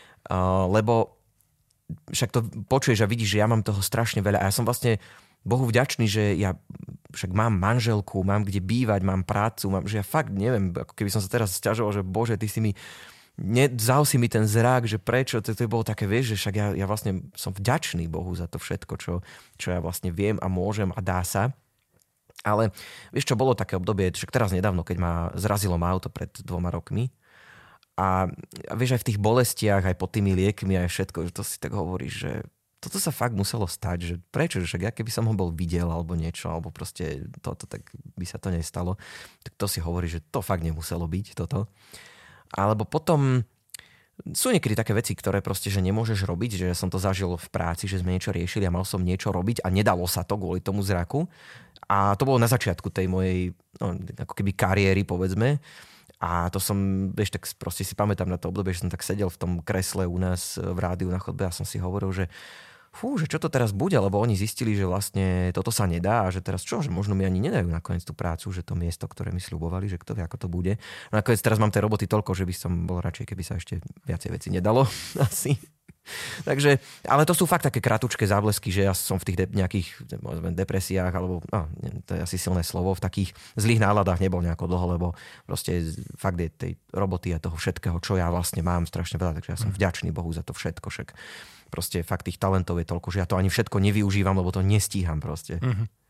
Lebo však to počuješ a vidíš, že ja mám toho strašne veľa. A ja som vlastne Bohu vďačný, že ja však mám manželku, mám kde bývať, mám prácu, že ja fakt neviem, ako keby som sa teraz sťažoval, že Bože, ty si mi vzal si mi ten zrak, že prečo, to bolo také, vieš, že však ja vlastne som vďačný Bohu za to všetko, čo ja vlastne viem a môžem a dá sa. Ale vieš čo, bolo také obdobie, však teraz nedávno, keď ma zrazilo auto pred 2 rokmi a vieš, aj v tých bolestiach, aj pod tými liekmi, aj všetko, že to si tak hovoríš, že toto sa fakt muselo stať, že prečo, že však ja keby som ho bol videl alebo niečo, alebo proste toto, tak by sa to nestalo, tak to si hovorí, že to fakt nemuselo byť toto. Alebo potom sú niekedy také veci, ktoré proste, že nemôžeš robiť, že som to zažil v práci, že sme niečo riešili a mal som niečo robiť a nedalo sa to kvôli tomu zraku. A to bolo na začiatku tej mojej, ako keby kariéry, povedzme. A to som, vieš, tak proste si pamätám na to obdobie, že som tak sedel v tom kresle u nás v rádiu na chodbe a som si hovoril, že že čo to teraz bude, lebo oni zistili, že vlastne toto sa nedá a že teraz čo, že možno mi ani nedajú nakoniec tú prácu, že to miesto, ktoré mi sľubovali, že kto vie, ako to bude. No nakoniec teraz mám tej roboty toľko, že by som bol radšej, keby sa ešte viacej veci nedalo asi. Takže, ale to sú fakt také kratučké záblesky, že ja som v tých nejakých depresiách, alebo to je asi silné slovo, v takých zlých náladách nebol nejako dlho, lebo proste fakt je tej roboty a toho všetkého, čo ja vlastne mám strašne veľa, takže ja som vďačný Bohu za to všetko, však proste fakt tých talentov je toľko, že ja to ani všetko nevyužívam, lebo to nestíham proste.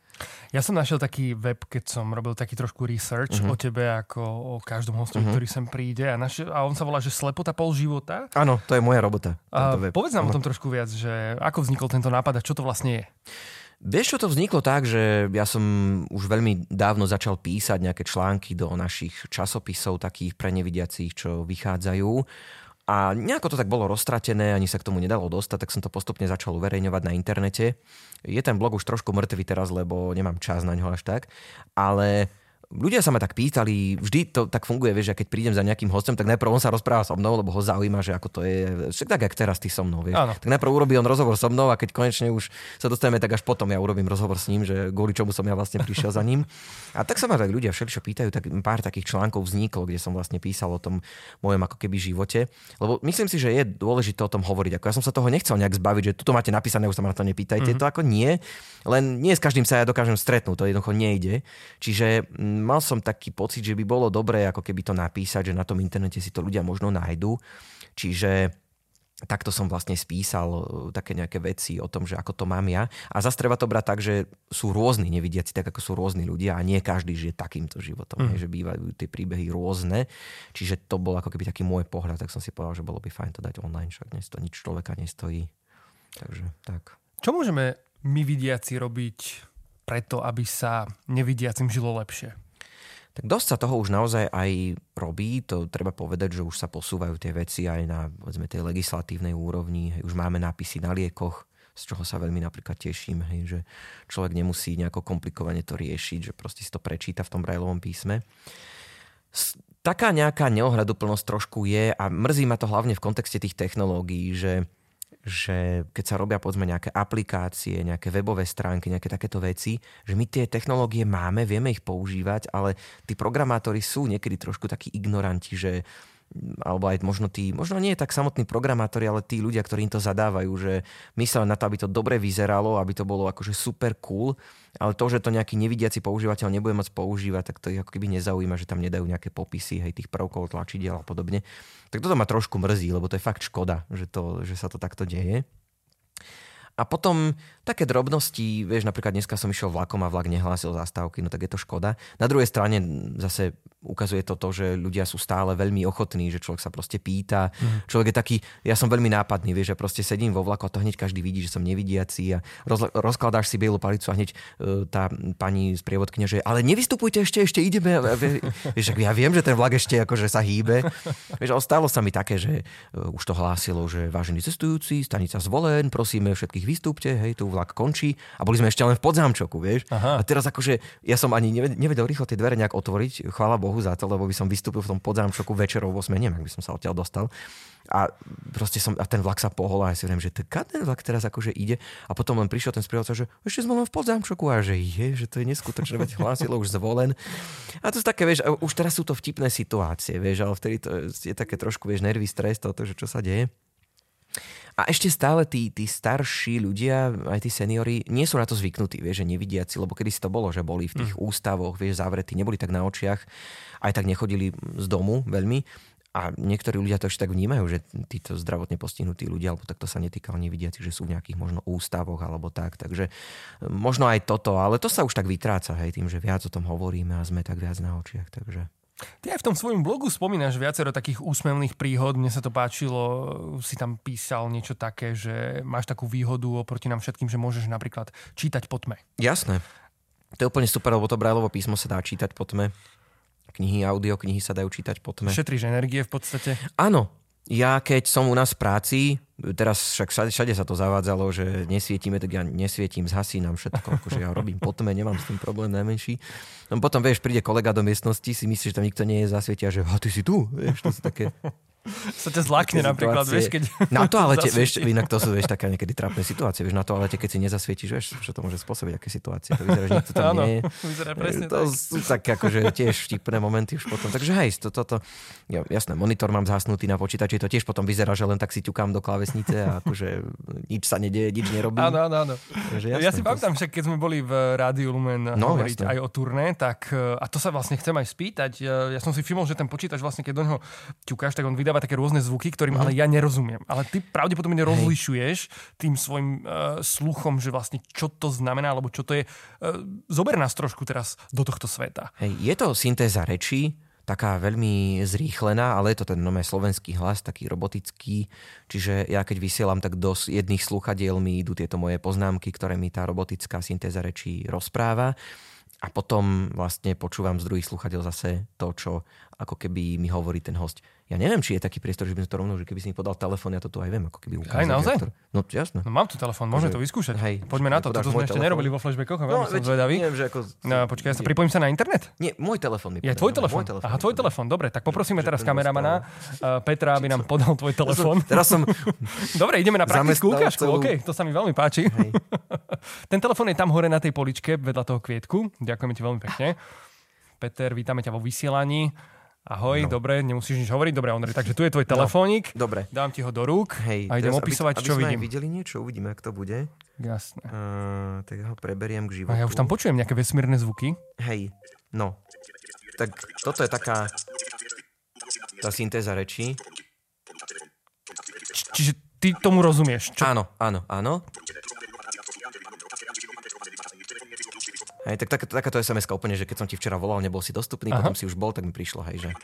Ja som našiel taký web, keď som robil taký trošku research o tebe, ako o každom hostovi, ktorý sem príde a on sa volá, že Slepota pol života. Áno, to je moja robota. Povedz nám o tom trošku viac, že ako vznikol tento nápad a čo to vlastne je? Vieš, čo to vzniklo tak, že ja som už veľmi dávno začal písať nejaké články do našich časopisov, takých pre nevidiacich, čo vychádzajú. A nejako to tak bolo roztratené, ani sa k tomu nedalo dostať, tak som to postupne začal uverejňovať na internete. Je ten blog už trošku mŕtvý teraz, lebo nemám čas na ňo až tak, ale ľudia sa ma tak pýtali, vždy to tak funguje, vieš, že keď prídem za nejakým hostom, tak najprv on sa rozpráva so mnou, lebo ho zaujíma, že ako to je, však tak, jak teraz ty so mnou, vieš. Áno. Tak najprv urobí on rozhovor so mnou a keď konečne už sa dostaneme, tak až potom ja urobím rozhovor s ním, že kvôli čomu som ja vlastne prišiel za ním. A tak sa ma tak ľudia všeličo pýtajú, tak pár takých článkov vzniklo, kde som vlastne písal o tom mojom ako keby živote, lebo myslím si, že je dôležité o tom hovoriť. Ako ja som sa toho nechcel nejak zbaviť, že tu máte napísané, už sa ma na to nepýtajte, to ako nie, len nie s každým sa ja dokážem stretnúť, to jednoducho nejde. Čiže mal som taký pocit, že by bolo dobré ako keby to napísať, že na tom internete si to ľudia možno nájdu. Čiže takto som vlastne spísal také nejaké veci o tom, že ako to mám ja. A zase treba to brať tak, že sú rôzni nevidiaci, tak ako sú rôzni ľudia a nie každý žije takýmto životom. Že bývajú tie príbehy rôzne. Čiže to bol ako keby taký môj pohľad, tak som si povedal, že bolo by fajn to dať online, však dnes to nič človeka nestojí. Takže tak. Čo môžeme my vidiaci robiť preto, aby sa nevidiacim žilo lepšie? Tak dosť sa toho už naozaj aj robí, to treba povedať, že už sa posúvajú tie veci aj na, povedzme, tej legislatívnej úrovni. Už máme nápisy na liekoch, z čoho sa veľmi napríklad teším, že človek nemusí nejako komplikovane to riešiť, že proste si to prečíta v tom Braillovom písme. Taká nejaká neohľaduplnosť trošku je a mrzí ma to hlavne v kontexte tých technológií, že keď sa robia povedzme nejaké aplikácie, nejaké webové stránky, nejaké takéto veci, že my tie technológie máme, vieme ich používať, ale tí programátori sú niekedy trošku takí ignoranti, že alebo aj možno nie je tak samotní programátori, ale tí ľudia, ktorí im to zadávajú, že myslia na to, aby to dobre vyzeralo, aby to bolo akože super cool, ale to, že to nejaký nevidiaci používateľ nebude môcť používať, tak to ich ako keby nezaujíma, že tam nedajú nejaké popisy, hej, tých prvkov, tlačidiel a podobne. Tak toto ma trošku mrzí, lebo to je fakt škoda, že sa to takto deje. A potom také drobnosti, vieš, napríklad dneska som išiel vlakom a vlak nehlásil zastávky, no tak je to škoda. Na druhej strane zase ukazuje to, že ľudia sú stále veľmi ochotní, že človek sa proste pýta. Človek je taký, ja som veľmi nápadný, vieš, že proste sedím vo vlaku a to hneď každý vidí, že som nevidiaci a rozkladáš si bielu palicu a hneď tá pani sprievodkyňa, že ale nevystupujte ešte ideme. Vieš, ja viem, že ten vlak ešte akože sa hýbe. Vieš, ale stalo sa mi také, že už to hlásilo, že vážení cestujúci, stanica Zvolen, prosíme všetkých vystúpte, hej, tu vlak končí a boli sme ešte len v Podzámčoku, vieš. Aha. A teraz akože ja som ani nevedel rýchlo tie dvere nejak otvoriť, chvála Bohu za to, lebo by som vystúpil v tom Podzámčoku večerov v 8, neviem, ak by som sa odtiaľ dostal. A proste a ten vlak sa pohol a ja si viem, že ten vlak teraz akože ide a potom len prišiel ten sprievodca, že ešte sme len v Podzámčoku a že to je neskutočné, veď hlásilo už Zvolen. A to sú také, vieš, už teraz sú to vtipné situácie, vieš, ale vtedy to je také trošku, vieš, nervy, stres toho, že čo sa deje. A ešte stále tí starší ľudia, aj tí seniori, nie sú na to zvyknutí, vieš, že nevidiaci, lebo kedy si to bolo, že boli v tých ústavoch, vieš, zavretí, neboli tak na očiach, aj tak nechodili z domu veľmi. A niektorí ľudia to ešte tak vnímajú, že títo zdravotne postihnutí ľudia, alebo tak to sa netýka nevidiacich, že sú v nejakých možno ústavoch alebo tak. Takže možno aj toto, ale to sa už tak vytráca, hej, tým, že viac o tom hovoríme a sme tak viac na očiach, takže... Ty aj v tom svojom blogu spomínaš viacero takých úsmevných príhod. Mne sa to páčilo, si tam písal niečo také, že máš takú výhodu oproti nám všetkým, že môžeš napríklad čítať po tme. Jasné. To je úplne super, lebo to Braillovo písmo sa dá čítať po tme. Knihy, audioknihy sa dajú čítať po tme. Šetríš energie v podstate? Áno. Ja keď som u nás v práci, teraz však všade sa to zavádzalo, že nesvietime, tak ja nesvietím, zhasínam všetko, akože ja robím po tme, nemám s tým problém najmenší. No potom, vieš, príde kolega do miestnosti, si myslíš, že tam nikto nie je, zasvietia, že ty si tu, vieš, to sú také Sa ťa zlákne napríklad, vieš, keď... Na toalete, vieš, inak to sú, vieš, také niekedy trápne situácie, vieš, na toalete, keď si nezasvietiš, vieš, čo to môže spôsobiť, aké situácie. To vyzerá, že nikto tam nie je. Vyzerá presne to sú tak akože tiež vtipné momenty už potom. Takže hej, toto, jasné, monitor mám zhasnutý na počítači, to tiež potom vyzerá, že len tak si ťukám do klávesnice a akože nič sa nedieje, nič nerobím. Áno. Ja si pamätám, že keď sme boli v Rádiu Lumen hovoriť aj o turné, tak a to sa vlastne chcem aj spýtať. Ja som si všimol, že ten počítač vlastne, keď do neho ťukáš, tak on vydáva také rôzne zvuky, ktorým ale ja nerozumiem. Ale ty pravdepodobne rozlišuješ tým svojim sluchom, že vlastne čo to znamená, alebo čo to je. Zober nás trošku teraz do tohto sveta. Hej, je to syntéza rečí, taká veľmi zrýchlená, ale je to ten slovenský hlas, taký robotický. Čiže ja keď vysielam, tak do jedných slúchadiel mi idú tieto moje poznámky, ktoré mi tá robotická syntéza rečí rozpráva. A potom vlastne počúvam z druhých slúchadiel zase to, čo ako keby mi hovorí ten host. Ja neviem, či je taký priestor, že by sme to rovno, že keby si mi podal telefón, ja to tu aj viem, ako keby ukázal. Aj naozaj? No jasné. No mám tu telefón, môžeme to vyskúšať. Hej, poďme na to, toto sme ešte nerobili vo flashbackoch, veľmi som zvedavý. Neviem, že ako... No, počkaj, ja sa pripojím sa na internet? Nie, môj telefón mi podal. Je tvoj telefón? Aha, tvoj telefón, dobre, tak poprosíme teraz kameramana Petra, aby nám podal tvoj telefón. Teraz som... Dobre, ideme na praktickú ukážku, OK, to sa mi veľmi páči. Ten telefón je tam hore na tej poličke vedľa toho kvietku. Ďakujeme ti veľmi pekne. Peter, vítame ťa vo vysielaní. Ahoj, dobre, nemusíš nič hovoriť. Dobre, Ondrej, takže tu je tvoj telefónik. Dobre. Dám ti ho do rúk a idem opísať, čo vidím. Aby sme videli niečo, uvidíme, ako to bude. Jasné. Tak ho preberiem k životu. A ja už tam počujem nejaké vesmírne zvuky. Hej, no. Tak toto je taká tá syntéza rečí. Čiže ty tomu rozumieš? Čo? Áno. Hej, tak takáto SMS-ka úplne, že keď som ti včera volal, nebol si dostupný, potom si už bol, tak mi prišlo, hej, že...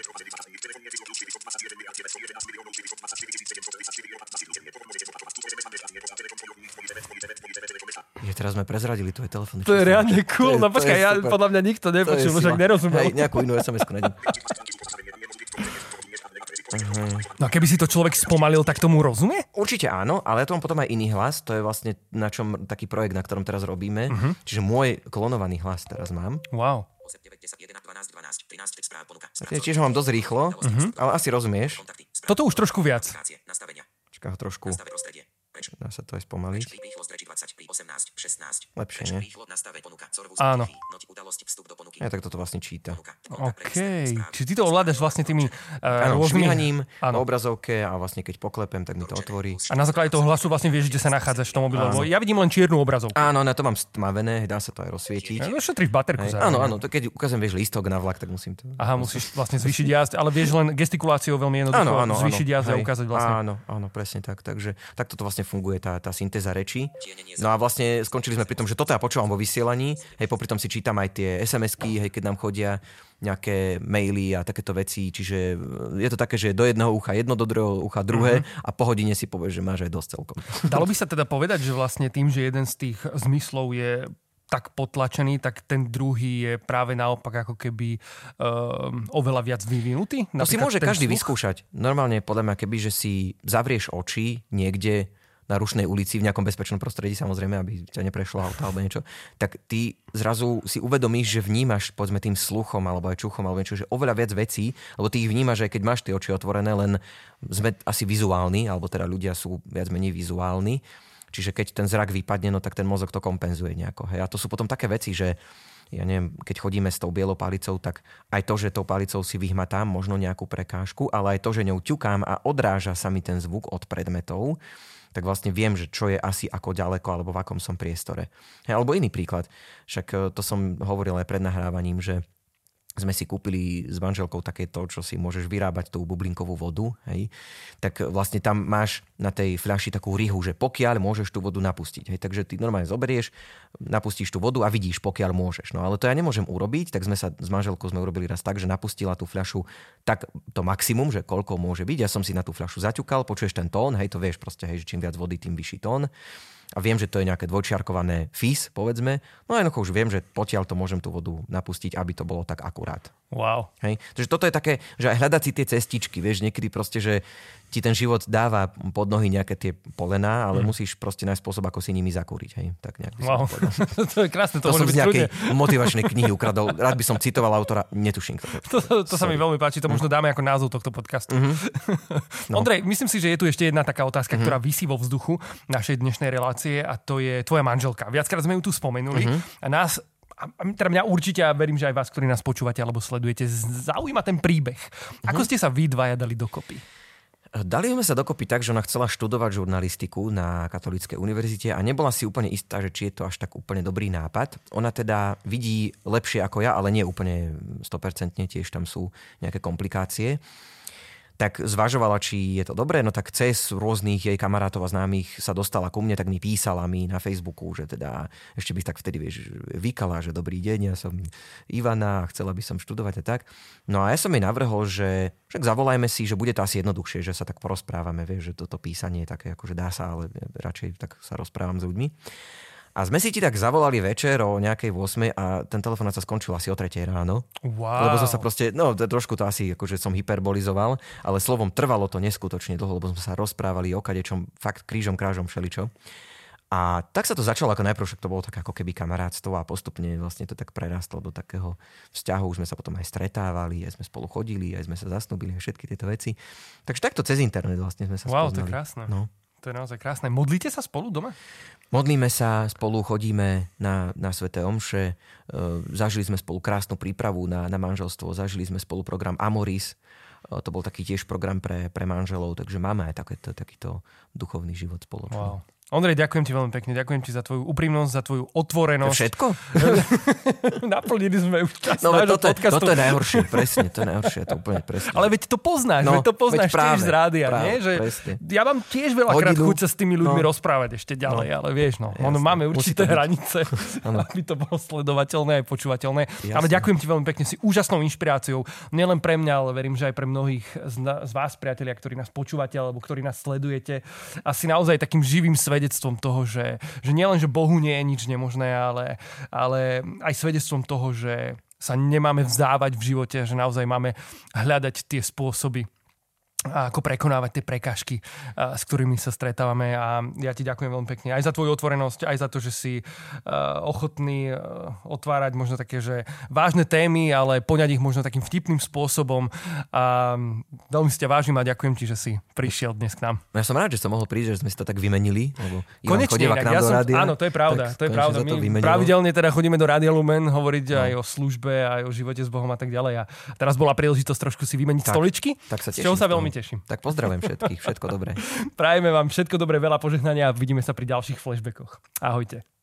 Teraz sme prezradili tvoje telefónne. To je reálne cool, no počkaj, ja podľa mňa nikto nepočul, však nerozumel. Hej, nejakú inú SMS-ku nájdem. No a keby si to človek spomalil, tak tomu rozumie? Určite áno, ale ja to mám potom aj iný hlas. To je vlastne na čom taký projekt, na ktorom teraz robíme. Čiže môj klonovaný hlas teraz mám. Wow. Čiže ho mám dosť rýchlo, ale asi rozumieš. Toto už trošku viac. Čaká ho trošku. Dá sa to aj spomaliť. Lepšie, nie? Áno. Ja tak toto vlastne číta. OK. Čiže ty to ovládaš vlastne tými švihaním na obrazovke a vlastne keď poklepem, tak mi to otvorí. A na základe toho hlasu vlastne vieš, kde sa nachádzaš v tom mobile. Ja vidím len čiernu obrazovku. Áno, na to mám stmavené, dá sa to aj rozsvietiť. No šetríš baterku. Áno, to keď ukážem, vieš, lístok na vlak, tak musím to... Aha, musíš vlastne zvýšiť jazd, ale vieš len gestikuláciou veľmi jednoducho zvýšiť jazd a ukázať vlastne. Áno, presne tak. Takže takto to vlastne funguje tá syntéza rečí. No a vlastne skončili sme pri tom, že toto ja počúvam vo vysielaní, hej, popri tom si čítam aj tie SMS-ky, hej, keď nám chodia nejaké maily a takéto veci, čiže je to také, že do jedného ucha jedno, do druhého ucha druhé a po hodine si povieš, že máš aj dosť celkom. Dalo by sa teda povedať, že vlastne tým, že jeden z tých zmyslov je tak potlačený, tak ten druhý je práve naopak ako keby oveľa viac vyvinutý? To si môže každý sluch? Vyskúšať. Normálne podľa mňa, keby, že si zavrieš oči niekde na rušnej ulici v nejakom bezpečnom prostredí, samozrejme, aby ťa neprešlo auto alebo niečo, tak ty zrazu si uvedomíš, že vnímaš, povedzme, tým sluchom alebo aj čuchom alebo niečo, že oveľa viac vecí, lebo ty ich vnímaš, aj keď máš tie oči otvorené, len sme asi vizuálni, alebo teda ľudia sú viac menej vizuálni. Čiže keď ten zrak vypadne, no tak ten mozog to kompenzuje nejako. Hej. A to sú potom také veci, že ja neviem, keď chodíme s tou bielou palicou, tak aj to, že tou palicou si vyhmatám možno nejakú prekážku, ale aj to, že ňou ťukám a odráža sa mi ten zvuk od predmetov, tak vlastne viem, že čo je asi ako ďaleko alebo v akom som priestore. Hej, alebo iný príklad. Však to som hovoril aj pred nahrávaním, že sme si kúpili s manželkou takéto, čo si môžeš vyrábať tú bublinkovú vodu, hej, tak vlastne tam máš na tej fľaši takú rihu, že pokiaľ môžeš tú vodu napustiť. Hej, takže ty normálne zoberieš, napustíš tú vodu a vidíš, pokiaľ môžeš. No ale to ja nemôžem urobiť, tak sme sa s manželkou urobili raz tak, že napustila tú fľašu tak to maximum, že koľko môže byť. Ja som si na tú fľašu zaťukal, počuješ ten tón, hej, to vieš proste, hej, že čím viac vody, tým vyšší tón. A viem, že to je nejaké dvojčiarkované fís, povedzme. No a jednoducho už viem, že potiaľ to môžem tú vodu napustiť, aby to bolo tak akurát. Wow. Hej? Takže toto je také, že aj hľadať si tie cestičky, vieš, niekedy proste, že ti ten život dáva pod nohy nejaké tie polená, ale musíš proste nájsť spôsob, ako si nimi zakúriť. Hej? Tak nejak by som povedal. To je krásne. To som z nejakej motivačnej knihy ukradol. Rád by som citoval autora, netuším. To sa mi veľmi páči, to možno dáme ako názov tohto podcastu. No. Ondrej, myslím si, že je tu ešte jedna taká otázka, ktorá visí vo vzduchu našej dnešnej relácie a to je tvoja manželka. Viackrát sme ju tu spomenuli a teda mňa určite, a verím, že aj vás, ktorí nás počúvate alebo sledujete, zaujíma ten príbeh. Ako ste sa vy dvaja dali dokopy? Dali sme sa dokopy tak, že ona chcela študovať žurnalistiku na Katolíckej univerzite a nebola si úplne istá, že či je to až tak úplne dobrý nápad. Ona teda vidí lepšie ako ja, ale nie úplne 100%, tiež tam sú nejaké komplikácie. Tak zvažovala, či je to dobré, no tak cez rôznych jej kamarátov a známych sa dostala ku mne, tak mi písala na Facebooku, že teda ešte by tak vtedy, vieš, vykala, že dobrý deň, ja som Ivana a chcela by som študovať a tak. No a ja som jej navrhol, že však zavolajme si, že bude to asi jednoduchšie, že sa tak porozprávame, vieš, že toto písanie je také, akože dá sa, ale radšej tak sa rozprávam s ľuďmi. A sme si ti tak zavolali večer o nejakej 8 a ten telefonát sa skončil asi o 3 ráno. Wow. Lebo som sa proste, trošku to asi akože som hyperbolizoval, ale slovom trvalo to neskutočne dlho, lebo sme sa rozprávali o kadečom, fakt krížom, krážom, všeličo. A tak sa to začalo ako najprv, však to bolo tak ako keby kamarátstvo a postupne vlastne to tak prerastlo do takého vzťahu. Už sme sa potom aj stretávali, aj sme spolu chodili, aj sme sa zasnúbili a všetky tieto veci. Takže takto cez internet vlastne sme sa spoznali. Wow, to je krásne. No. To je naozaj krásne. Modlíte sa spolu doma? Modlíme sa, spolu chodíme na sväté omše, zažili sme spolu krásnu prípravu na manželstvo, zažili sme spolu program Amoris, to bol taký tiež program pre manželov, takže máme aj takýto duchovný život spoločný. Wow. Ondrej, ďakujem ti veľmi pekne, ďakujem ti za tvoju úprimnosť, za tvoju otvorenosť. To všetko? Naplnili sme už čas nášho podcastu. Toto je najhoršie, presne, to je najhoršie, to úplne presne. Ale veď to poznáš, tiež z rádia, nie? Že ja mám tiež veľakrát chuť sa s tými ľuďmi rozprávať ešte ďalej, ale vieš, máme určité hranice, aby to bolo sledovateľné aj počúvateľné. Ale ďakujem ti veľmi pekne, si úžasnou inšpiráciou, nielen pre mňa, ale verím, že aj pre mnohých z vás, priatelia, ktorí nás počúvate alebo ktorí nás sledujete, asi naozaj takým živým svedectvom toho, že nielen, že Bohu nie je nič nemožné, ale aj svedectvom toho, že sa nemáme vzdávať v živote, že naozaj máme hľadať tie spôsoby, ako prekonávať tie prekážky, s ktorými sa stretávame. A ja ti ďakujem veľmi pekne aj za tvoju otvorenosť, aj za to, že si ochotný otvárať možno také, že vážne témy, ale poňať ich možno takým vtipným spôsobom. A veľmi si ťa vážim a ďakujem ti, že si prišiel dnes k nám. Ja som rád, že som mohol prísť, že sme si to tak vymenili. Konečne, áno, to je pravda. To je pravda. My pravidelne teda chodíme do Rádia Lumen hovoriť aj o službe, aj o živote s Bohom a tak ďalej. A teraz bola príležitosť trošku si vymeniť stoličky. Tak sa teším. Z čoho sa veľmi teším. Tak pozdravujem všetkých, všetko dobré. Prajeme vám všetko dobré, veľa požehnania a vidíme sa pri ďalších flashbackoch. Ahojte.